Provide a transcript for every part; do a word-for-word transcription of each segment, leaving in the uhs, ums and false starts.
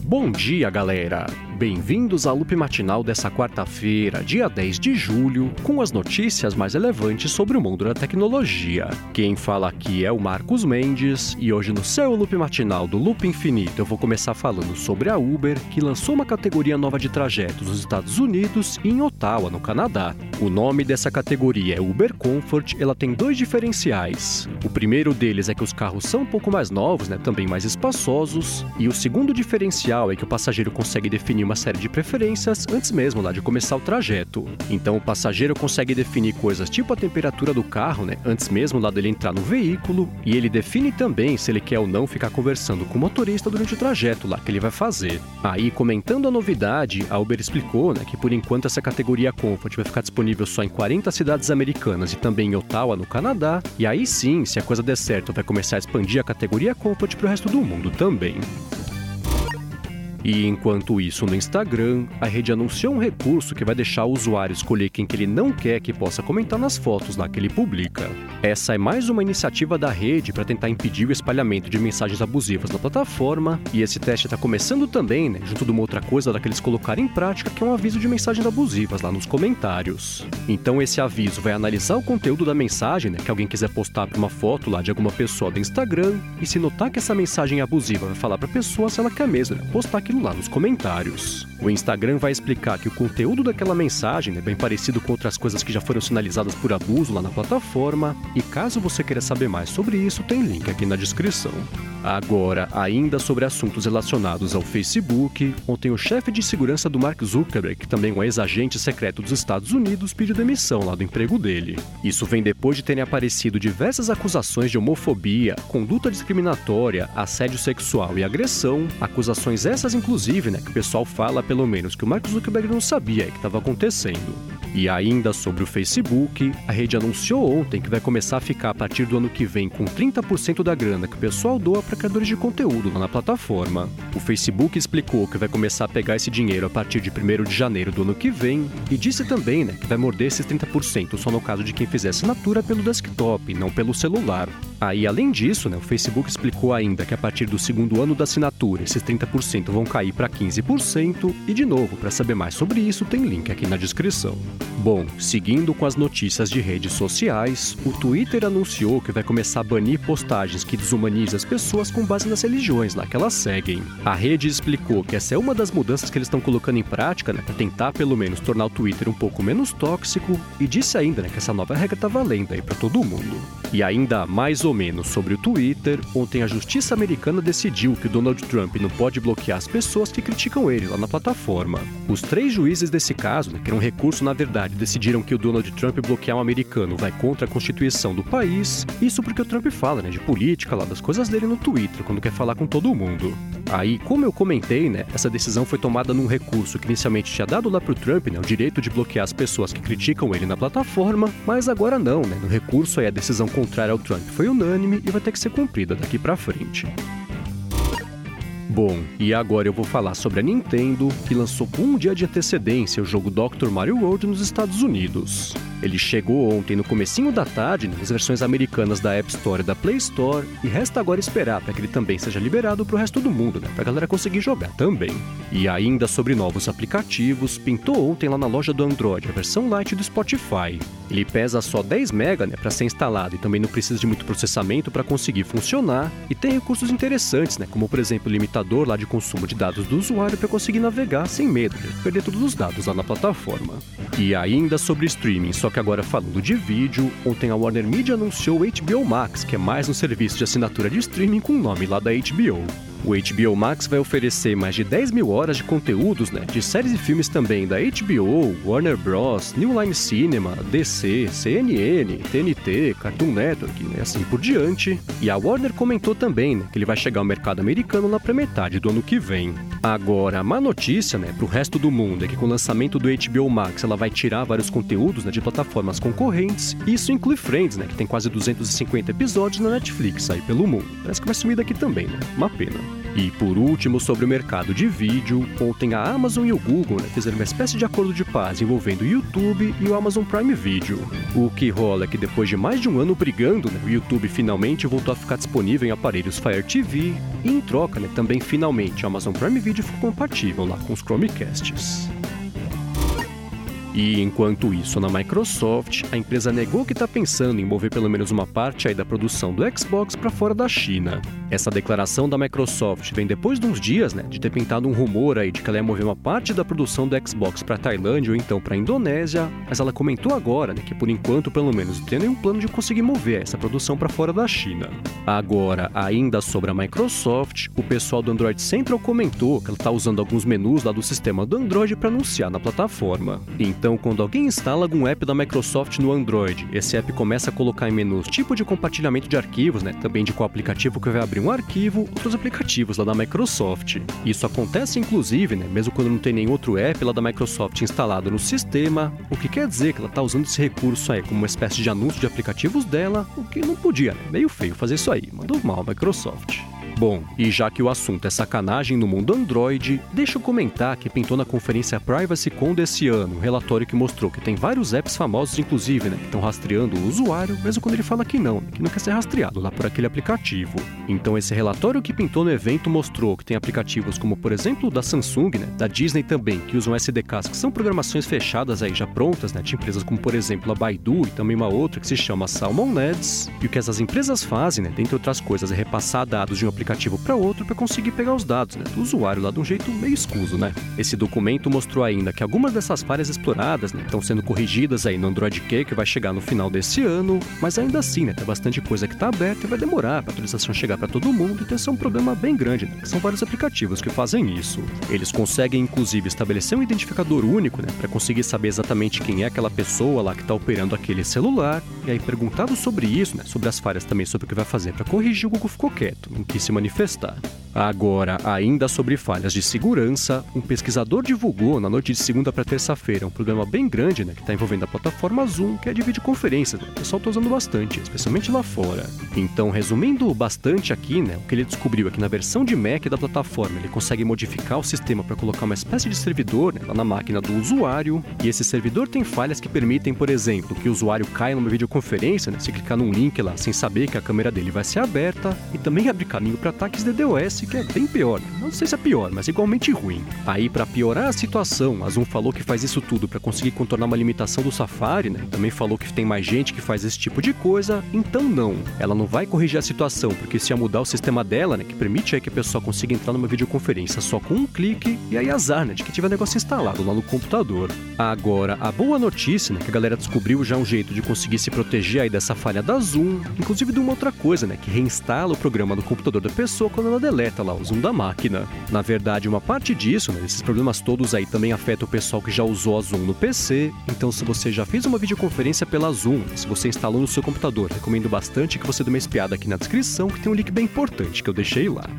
Bom dia, galera! Bem-vindos à Loop Matinal dessa quarta-feira, dia dez de julho, com as notícias mais relevantes sobre o mundo da tecnologia. Quem fala aqui é o Marcos Mendes, e hoje no seu Loop Matinal do Loop Infinito eu vou começar falando sobre a Uber, que lançou uma categoria nova de trajetos nos Estados Unidos e em Ottawa, no Canadá. O nome dessa categoria é Uber Comfort, ela tem dois diferenciais. O primeiro deles é que os carros são um pouco mais novos, né, também mais espaçosos, e o segundo diferencial é que o passageiro consegue definir uma série de preferências antes mesmo lá de começar o trajeto. Então o passageiro consegue definir coisas tipo a temperatura do carro, né, antes mesmo lá dele entrar no veículo, e ele define também se ele quer ou não ficar conversando com o motorista durante o trajeto lá que ele vai fazer. Aí, comentando a novidade, a Uber explicou, né, que por enquanto essa categoria Comfort vai ficar disponível só em quarenta cidades americanas e também em Ottawa, no Canadá, e aí sim, se a coisa der certo, vai começar a expandir a categoria Comfort para o resto do mundo também. E enquanto isso, no Instagram, a rede anunciou um recurso que vai deixar o usuário escolher quem que ele não quer que possa comentar nas fotos lá que ele publica. Essa é mais uma iniciativa da rede para tentar impedir o espalhamento de mensagens abusivas na plataforma, e esse teste está começando também, né, junto de uma outra coisa lá que eles colocaram em prática, que é um aviso de mensagens abusivas lá nos comentários. Então esse aviso vai analisar o conteúdo da mensagem, né, que alguém quiser postar para uma foto lá de alguma pessoa do Instagram, e se notar que essa mensagem é abusiva, vai falar para a pessoa se ela quer mesmo, né, postar aquilo lá nos comentários. O Instagram vai explicar que o conteúdo daquela mensagem é bem parecido com outras coisas que já foram sinalizadas por abuso lá na plataforma, e caso você queira saber mais sobre isso, tem link aqui na descrição. Agora, ainda sobre assuntos relacionados ao Facebook, ontem o chefe de segurança do Mark Zuckerberg, que também é um ex-agente secreto dos Estados Unidos, pediu demissão lá do emprego dele. Isso vem depois de terem aparecido diversas acusações de homofobia, conduta discriminatória, assédio sexual e agressão, acusações essas inclusive, né, que o pessoal fala pelo menos que o Mark Zuckerberg não sabia que estava acontecendo. E ainda sobre o Facebook, a rede anunciou ontem que vai começar a ficar a partir do ano que vem com trinta por cento da grana que o pessoal doa para criadores de conteúdo lá na plataforma. O Facebook explicou que vai começar a pegar esse dinheiro a partir de primeiro de janeiro do ano que vem, e disse também, né, que vai morder esses trinta por cento só no caso de quem fizer assinatura pelo desktop, não pelo celular. Aí, além disso, né, o Facebook explicou ainda que a partir do segundo ano da assinatura, esses trinta por cento vão cair para quinze por cento, e de novo, para saber mais sobre isso, tem link aqui na descrição. Bom, seguindo com as notícias de redes sociais, o Twitter anunciou que vai começar a banir postagens que desumanizam as pessoas com base nas religiões lá que elas seguem. A rede explicou que essa é uma das mudanças que eles estão colocando em prática, né, para tentar pelo menos tornar o Twitter um pouco menos tóxico, e disse ainda, né, que essa nova regra tá valendo aí para todo mundo. E ainda mais ou menos sobre o Twitter, ontem a justiça americana decidiu que o Donald Trump não pode bloquear as pessoas que criticam ele lá na plataforma. Os três juízes desse caso, né, que era um recurso na verdade, decidiram que o Donald Trump bloquear um americano vai contra a Constituição do país, isso porque o Trump fala, né, de política lá, das coisas dele no Twitter, quando quer falar com todo mundo. Aí, como eu comentei, né, essa decisão foi tomada num recurso que inicialmente tinha dado lá pro Trump, né, o direito de bloquear as pessoas que criticam ele na plataforma, mas agora não, né, no recurso aí a decisão contrária ao Trump foi unânime e vai ter que ser cumprida daqui pra frente. Bom, e agora eu vou falar sobre a Nintendo, que lançou com um dia de antecedência o jogo doutor Mario World nos Estados Unidos. Ele chegou ontem no comecinho da tarde nas versões americanas da App Store e da Play Store, e resta agora esperar para que ele também seja liberado para o resto do mundo, né, para a galera conseguir jogar também. E ainda sobre novos aplicativos, pintou ontem lá na loja do Android a versão Lite do Spotify. Ele pesa só dez megabytes, né, para ser instalado, e também não precisa de muito processamento para conseguir funcionar, e tem recursos interessantes, né, como por exemplo o limitador lá de consumo de dados do usuário para conseguir navegar sem medo de perder todos os dados lá na plataforma. E ainda sobre streaming, só que agora falando de vídeo, ontem a Warner Media anunciou o H B O Max, que é mais um serviço de assinatura de streaming com o nome lá da H B O. O H B O Max vai oferecer mais de dez mil horas de conteúdos, né, de séries e filmes também da H B O, Warner Bros, New Line Cinema, D C, C N N, T N T, Cartoon Network, né, assim por diante. E a Warner comentou também, né, que ele vai chegar ao mercado americano lá para metade do ano que vem. Agora, a má notícia, né, pro resto do mundo é que com o lançamento do H B O Max ela vai tirar vários conteúdos, né, de plataformas concorrentes, e isso inclui Friends, né, que tem quase duzentos e cinquenta episódios na Netflix aí pelo mundo. Parece que vai sumir daqui também, né? Uma pena. E por último, sobre o mercado de vídeo, ontem a Amazon e o Google né, fizeram uma espécie de acordo de paz envolvendo o YouTube e o Amazon Prime Video. O que rola é que depois de mais de um ano brigando, né, o YouTube finalmente voltou a ficar disponível em aparelhos Fire T V e em troca, né, também finalmente o Amazon Prime Video ficou compatível lá com os Chromecasts. E enquanto isso, na Microsoft, a empresa negou que está pensando em mover pelo menos uma parte aí da produção do Xbox para fora da China. Essa declaração da Microsoft vem depois de uns dias, né, de ter pintado um rumor aí de que ela ia mover uma parte da produção do Xbox para Tailândia ou então para Indonésia, mas ela comentou agora, né, que por enquanto, pelo menos, não tem nenhum plano de conseguir mover essa produção para fora da China. Agora, ainda sobre a Microsoft, o pessoal do Android Central comentou que ela está usando alguns menus lá do sistema do Android para anunciar na plataforma. Então, quando alguém instala algum app da Microsoft no Android, esse app começa a colocar em menus tipo de compartilhamento de arquivos, né? Também de qual aplicativo que vai abrir um arquivo, outros aplicativos lá da Microsoft. Isso acontece inclusive, né? Mesmo quando não tem nenhum outro app lá da Microsoft instalado no sistema, o que quer dizer que ela está usando esse recurso aí como uma espécie de anúncio de aplicativos dela, o que não podia, né? Meio feio fazer isso aí, mandou mal a Microsoft. Bom, e já que o assunto é sacanagem no mundo Android, deixa eu comentar que pintou na conferência PrivacyCon desse ano um relatório que mostrou que tem vários apps famosos, inclusive, né, que estão rastreando o usuário, mesmo quando ele fala que não, né, que não quer ser rastreado lá por aquele aplicativo. Então esse relatório que pintou no evento mostrou que tem aplicativos como, por exemplo, da Samsung, né, da Disney também, que usam S D Ks que são programações fechadas aí já prontas, né, de empresas como, por exemplo, a Baidu e também uma outra que se chama SalmonNets. E o que essas empresas fazem, né, dentre outras coisas, é repassar dados de um aplicativo para outro para conseguir pegar os dados, né, do usuário lá de um jeito meio escuso, né? Esse documento mostrou ainda que algumas dessas falhas exploradas, né, estão sendo corrigidas aí no Android Q, que vai chegar no final desse ano, mas ainda assim, né, tem bastante coisa que está aberta e vai demorar para a atualização chegar para todo mundo, então esse é um problema bem grande, né, que são vários aplicativos que fazem isso. Eles conseguem, inclusive, estabelecer um identificador único, né, para conseguir saber exatamente quem é aquela pessoa lá que está operando aquele celular, e aí perguntado sobre isso, né, sobre as falhas também, sobre o que vai fazer para corrigir, o Google ficou quieto, não quis se manifestar. Agora, ainda sobre falhas de segurança, um pesquisador divulgou na noite de segunda para terça-feira um programa bem grande, né, que está envolvendo a plataforma Zoom, que é de videoconferências, né? O pessoal está usando bastante, especialmente lá fora. Então, resumindo bastante aqui, né, o que ele descobriu é que na versão de Mac da plataforma ele consegue modificar o sistema para colocar uma espécie de servidor, né, lá na máquina do usuário, e esse servidor tem falhas que permitem, por exemplo, que o usuário caia numa videoconferência, né, se clicar num link lá sem saber que a câmera dele vai ser aberta, e também abre caminho para ataques de DDoS, que é bem pior. Não sei se é pior, mas igualmente ruim. Aí, para piorar a situação, a Zoom falou que faz isso tudo para conseguir contornar uma limitação do Safari, né? Também falou que tem mais gente que faz esse tipo de coisa, então não. Ela não vai corrigir a situação, porque se ia mudar o sistema dela, né, que permite aí que a pessoa consiga entrar numa videoconferência só com um clique, e aí azar, né, de que tiver negócio instalado lá no computador. Agora, a boa notícia, né, que a galera descobriu já um jeito de conseguir se proteger aí dessa falha da Zoom, inclusive de uma outra coisa, né, que reinstala o programa no computador da pessoa quando ela deleta lá o Zoom da máquina. Na verdade, uma parte disso, né, esses problemas todos aí também afetam o pessoal que já usou a Zoom no P C, então se você já fez uma videoconferência pela Zoom, se você instalou no seu computador, recomendo bastante que você dê uma espiada aqui na descrição, que tem um link bem importante que eu deixei lá.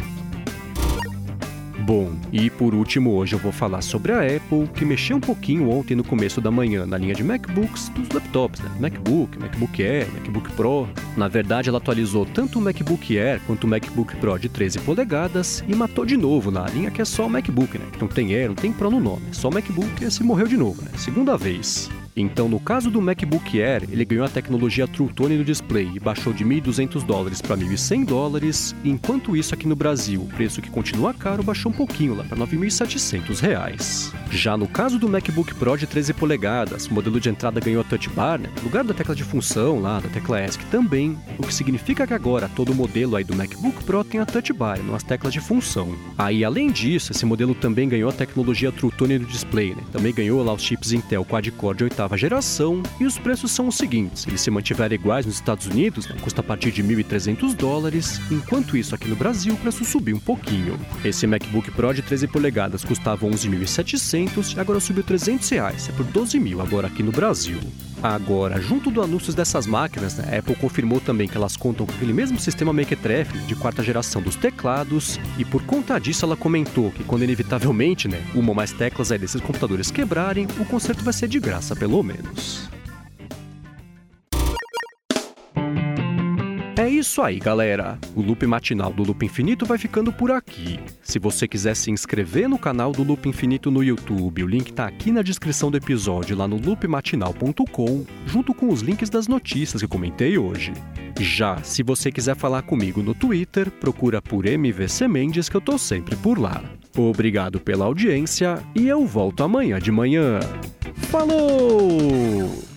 Bom, e por último hoje eu vou falar sobre a Apple, que mexeu um pouquinho ontem no começo da manhã na linha de MacBooks dos laptops, né? MacBook, MacBook Air, MacBook Pro. Na verdade, ela atualizou tanto o MacBook Air quanto o MacBook Pro de treze polegadas e matou de novo na linha que é só o MacBook, né? Que não tem Air, não tem Pro no nome, é só o MacBook e esse morreu de novo, né? Segunda vez. Então, no caso do MacBook Air, ele ganhou a tecnologia True Tone no display e baixou de mil e duzentos dólares para mil e cem dólares, enquanto isso aqui no Brasil, o preço que continua caro baixou um pouquinho lá para nove mil e setecentos reais. Já no caso do MacBook Pro de treze polegadas, o modelo de entrada ganhou a Touch Bar, né, no lugar da tecla de função lá, da tecla ESC também, o que significa que agora todo modelo aí do MacBook Pro tem a Touch Bar, não as teclas de função. Aí, além disso, esse modelo também ganhou a tecnologia True Tone no display, né, também ganhou lá os chips Intel Quad-Core de oitava geração, e os preços são os seguintes: eles se mantiveram iguais nos Estados Unidos, né, custa a partir de mil e trezentos dólares, enquanto isso aqui no Brasil o preço subiu um pouquinho. Esse MacBook Pro de treze polegadas custava onze mil e setecentos e agora subiu trezentos reais, é por doze mil agora aqui no Brasil. Agora, junto do anúncios dessas máquinas, né, a Apple confirmou também que elas contam com aquele mesmo sistema Mequetrefe de quarta geração dos teclados, e por conta disso ela comentou que quando inevitavelmente, né, uma ou mais teclas aí desses computadores quebrarem, o conserto vai ser de graça pelo menos. É isso aí, galera. O Loop Matinal do Loop Infinito vai ficando por aqui. Se você quiser se inscrever no canal do Loop Infinito no YouTube, o link tá aqui na descrição do episódio, lá no loop matinal ponto com, junto com os links das notícias que eu comentei hoje. Já, se você quiser falar comigo no Twitter, procura por M V C Mendes que eu tô sempre por lá. Obrigado pela audiência e eu volto amanhã de manhã. Falou!